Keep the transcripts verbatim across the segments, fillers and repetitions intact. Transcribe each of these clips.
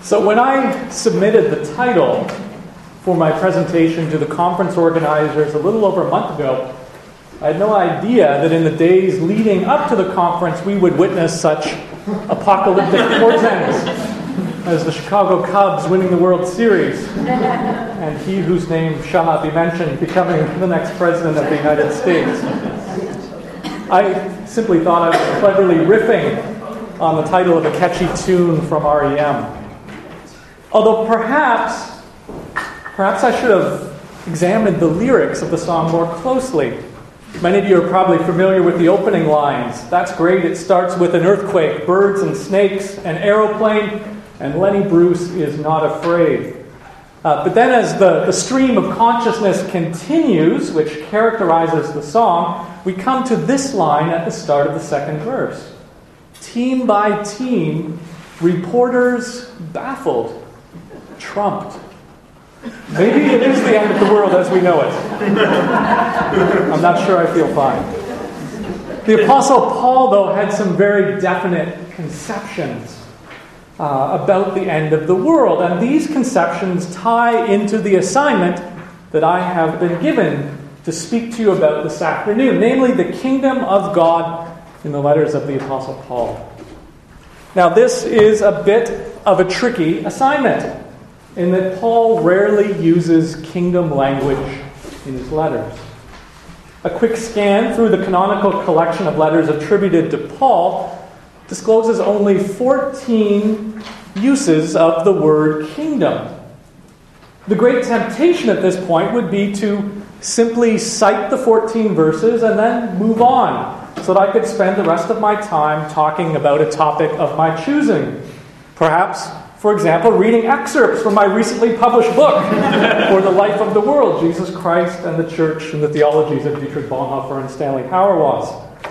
So when I submitted the title for my presentation to the conference organizers a little over a month ago, I had no idea that in the days leading up to the conference we would witness such apocalyptic portents as the Chicago Cubs winning the World Series and he whose name shall not be mentioned becoming the next president of the United States. I simply thought I was cleverly riffing on the title of a catchy tune from R E M. Although perhaps, perhaps I should have examined the lyrics of the song more closely. Many of you are probably familiar with the opening lines. That's great. It starts with an earthquake, birds and snakes, an aeroplane, and Lenny Bruce is not afraid. Uh, but then as the, the stream of consciousness continues, which characterizes the song, we come to this line at the start of the second verse. Team by team, reporters baffled, trumped. Maybe it is the end of the world as we know it. I'm not sure I feel fine. The Apostle Paul, though, had some very definite conceptions uh, about the end of the world. And these conceptions tie into the assignment that I have been given to speak to you about this afternoon, namely the kingdom of God in the letters of the Apostle Paul. Now, this is a bit of a tricky assignment, in that Paul rarely uses kingdom language in his letters. A quick scan through the canonical collection of letters attributed to Paul discloses only fourteen uses of the word kingdom. The great temptation at this point would be to simply cite the fourteen verses and then move on, so that I could spend the rest of my time talking about a topic of my choosing. Perhaps, for example, reading excerpts from my recently published book, For the Life of the World, Jesus Christ and the Church and the Theologies of Dietrich Bonhoeffer and Stanley Hauerwas.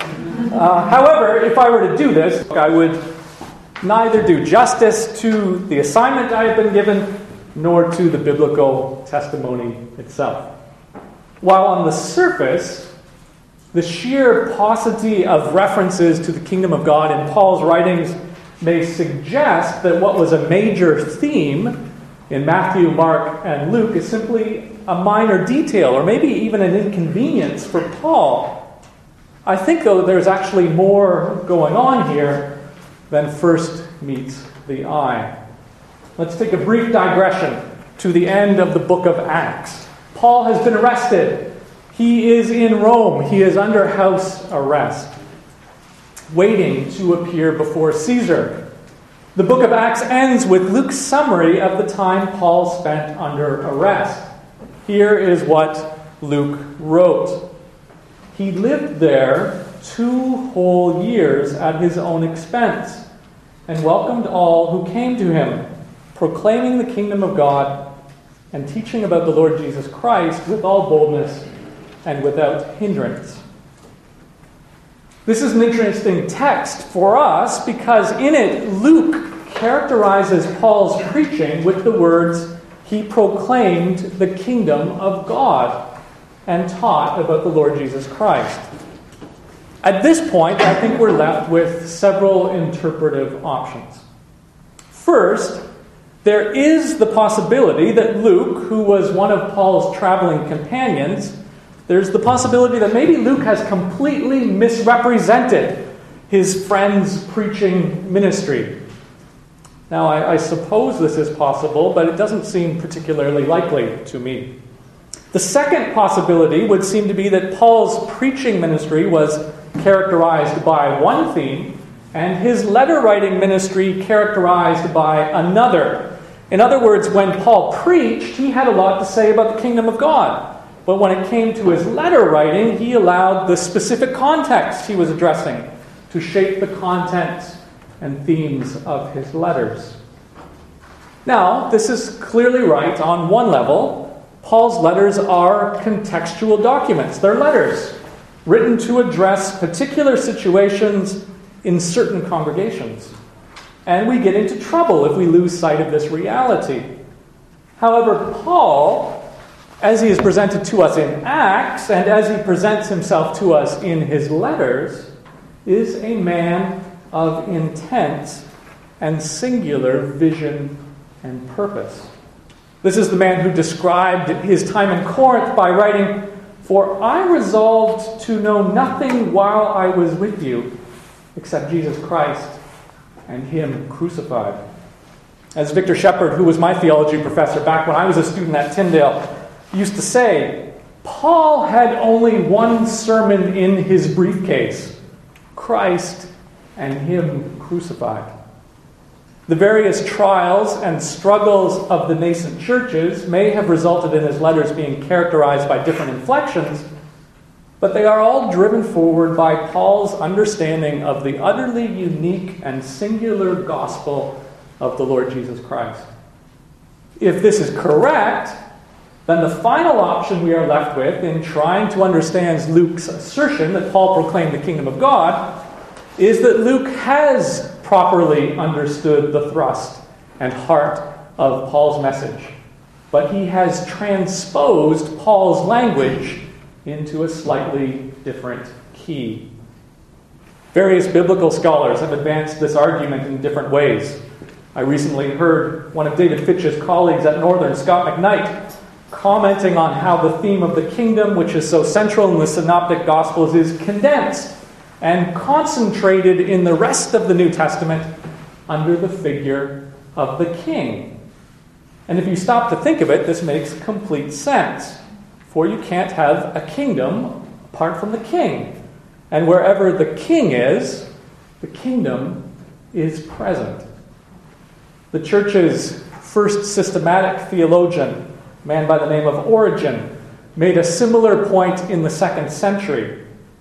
Uh, however, if I were to do this, I would neither do justice to the assignment I have been given, nor to the biblical testimony itself. While on the surface, the sheer paucity of references to the kingdom of God in Paul's writings may suggest that what was a major theme in Matthew, Mark, and Luke is simply a minor detail, or maybe even an inconvenience for Paul. I think, though, there's actually more going on here than first meets the eye. Let's take a brief digression to the end of the book of Acts. Paul has been arrested. He is in Rome. He is under house arrest, waiting to appear before Caesar. The book of Acts ends with Luke's summary of the time Paul spent under arrest. Here is what Luke wrote. He lived there two whole years at his own expense and welcomed all who came to him, proclaiming the kingdom of God and teaching about the Lord Jesus Christ with all boldness and without hindrance. This is an interesting text for us because in it, Luke characterizes Paul's preaching with the words, he proclaimed the kingdom of God and taught about the Lord Jesus Christ. At this point, I think we're left with several interpretive options. First, there is the possibility that Luke, who was one of Paul's traveling companions, there's the possibility that maybe Luke has completely misrepresented his friend's preaching ministry. Now, I, I suppose this is possible, but it doesn't seem particularly likely to me. The second possibility would seem to be that Paul's preaching ministry was characterized by one theme, and his letter-writing ministry characterized by another. In other words, when Paul preached, he had a lot to say about the kingdom of God. But when it came to his letter writing, he allowed the specific context he was addressing to shape the contents and themes of his letters. Now, this is clearly right on one level. Paul's letters are contextual documents. They're letters written to address particular situations in certain congregations. And we get into trouble if we lose sight of this reality. However, Paul, as he is presented to us in Acts, and as he presents himself to us in his letters, is a man of intense and singular vision and purpose. This is the man who described his time in Corinth by writing, "For I resolved to know nothing while I was with you, except Jesus Christ and Him crucified." As Victor Shepard, who was my theology professor back when I was a student at Tyndale, used to say, Paul had only one sermon in his briefcase: Christ and Him crucified. The various trials and struggles of the nascent churches may have resulted in his letters being characterized by different inflections, but they are all driven forward by Paul's understanding of the utterly unique and singular gospel of the Lord Jesus Christ. If this is correct, then the final option we are left with in trying to understand Luke's assertion that Paul proclaimed the kingdom of God is that Luke has properly understood the thrust and heart of Paul's message, but he has transposed Paul's language into a slightly different key. Various biblical scholars have advanced this argument in different ways. I recently heard one of David Fitch's colleagues at Northern, Scott McKnight, commenting on how the theme of the kingdom, which is so central in the Synoptic Gospels, is condensed and concentrated in the rest of the New Testament under the figure of the king. And if you stop to think of it, this makes complete sense. For you can't have a kingdom apart from the king. And wherever the king is, the kingdom is present. The church's first systematic theologian, a man by the name of Origen, made a similar point in the second century.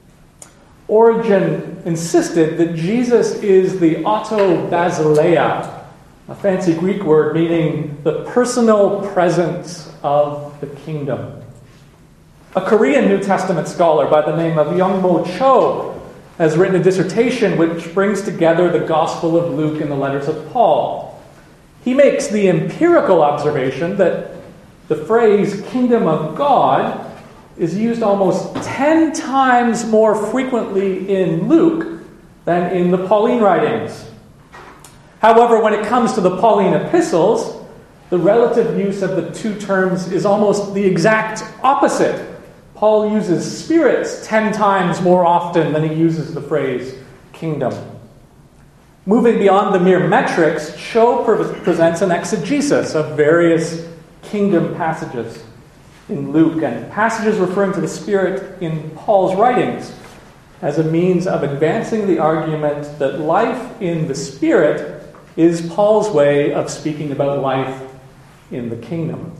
Origen insisted that Jesus is the auto basileia, a fancy Greek word meaning the personal presence of the kingdom. A Korean New Testament scholar by the name of Youngmo Cho has written a dissertation which brings together the Gospel of Luke and the letters of Paul. He makes the empirical observation that the phrase kingdom of God is used almost ten times more frequently in Luke than in the Pauline writings. However, when it comes to the Pauline epistles, the relative use of the two terms is almost the exact opposite. Paul uses spirits ten times more often than he uses the phrase kingdom. Moving beyond the mere metrics, Cho pre- presents an exegesis of various kingdom passages in Luke and passages referring to the Spirit in Paul's writings as a means of advancing the argument that life in the Spirit is Paul's way of speaking about life in the kingdom.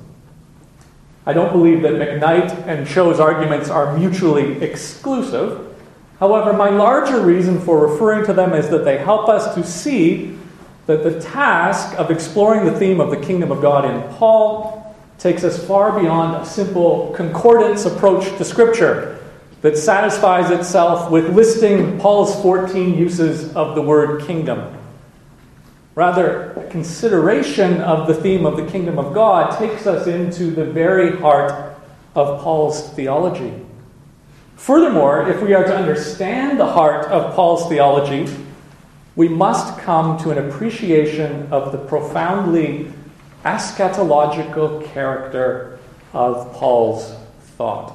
I don't believe that McKnight and Cho's arguments are mutually exclusive. However, my larger reason for referring to them is that they help us to see that the task of exploring the theme of the kingdom of God in Paul takes us far beyond a simple concordance approach to Scripture that satisfies itself with listing Paul's fourteen uses of the word kingdom. Rather, a consideration of the theme of the kingdom of God takes us into the very heart of Paul's theology. Furthermore, if we are to understand the heart of Paul's theology, we must come to an appreciation of the profoundly eschatological character of Paul's thought.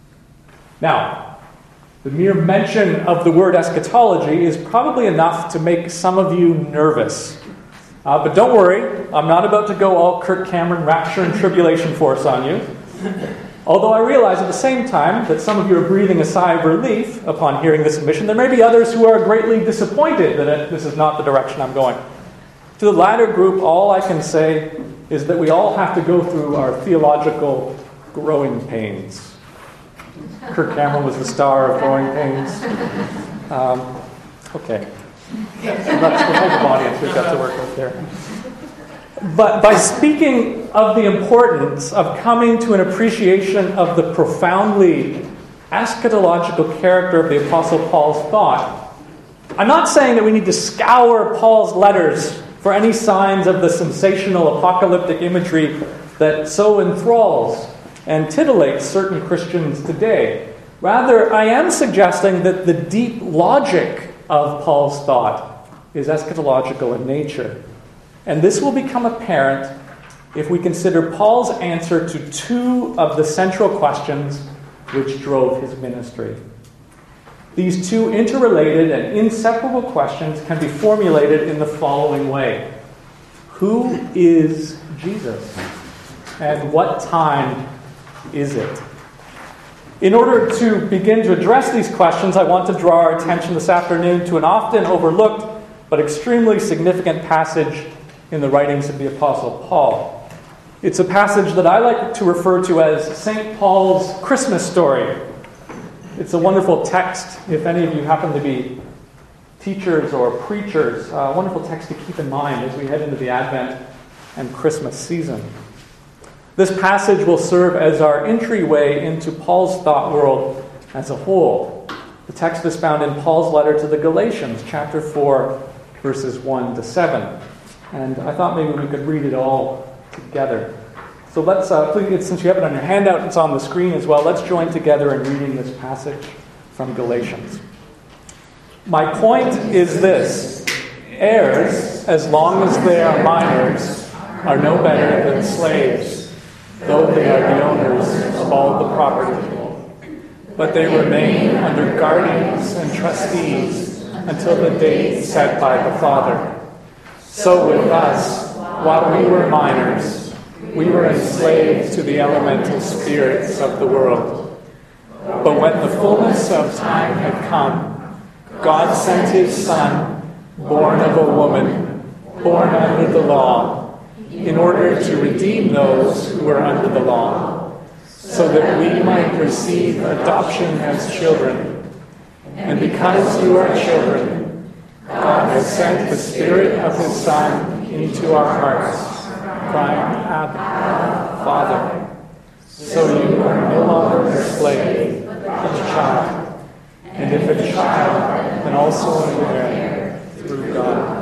Now, the mere mention of the word eschatology is probably enough to make some of you nervous. Uh, but don't worry, I'm not about to go all Kirk Cameron rapture and tribulation force on you. Although I realize at the same time that some of you are breathing a sigh of relief upon hearing this admission, there may be others who are greatly disappointed that this is not the direction I'm going. To the latter group, all I can say is that we all have to go through our theological growing pains. Kirk Cameron was the star of Growing Pains. Um, okay. That's the type of audience we've got to work with there. But by speaking of the importance of coming to an appreciation of the profoundly eschatological character of the Apostle Paul's thought, I'm not saying that we need to scour Paul's letters for any signs of the sensational apocalyptic imagery that so enthralls and titillates certain Christians today. Rather, I am suggesting that the deep logic of Paul's thought is eschatological in nature. And this will become apparent if we consider Paul's answer to two of the central questions which drove his ministry. These two interrelated and inseparable questions can be formulated in the following way. Who is Jesus? And what time is it? In order to begin to address these questions, I want to draw our attention this afternoon to an often overlooked but extremely significant passage in the writings of the Apostle Paul. It's a passage that I like to refer to as Saint Paul's Christmas story. It's a wonderful text, if any of you happen to be teachers or preachers, a wonderful text to keep in mind as we head into the Advent and Christmas season. This passage will serve as our entryway into Paul's thought world as a whole. The text is found in Paul's letter to the Galatians, chapter four, verses one to seven. And I thought maybe we could read it all together. So let's, uh, please, since you have it on your handout, it's on the screen as well, let's join together in reading this passage from Galatians. My point is this: heirs, as long as they are minors, are no better than slaves, though they are the owners of all the property. But they remain under guardians and trustees until the date set by the Father. So with us, while we were minors, we were enslaved to the elemental spirits of the world. But when the fullness of time had come, God sent his Son, born of a woman, born under the law, in order to redeem those who were under the law, so that we might receive adoption as children. And because you are children, God has sent the Spirit of his Son into our hearts, crying, Abba, Father. So you are no longer a slave, but a child. And if a child, then also an heir through God.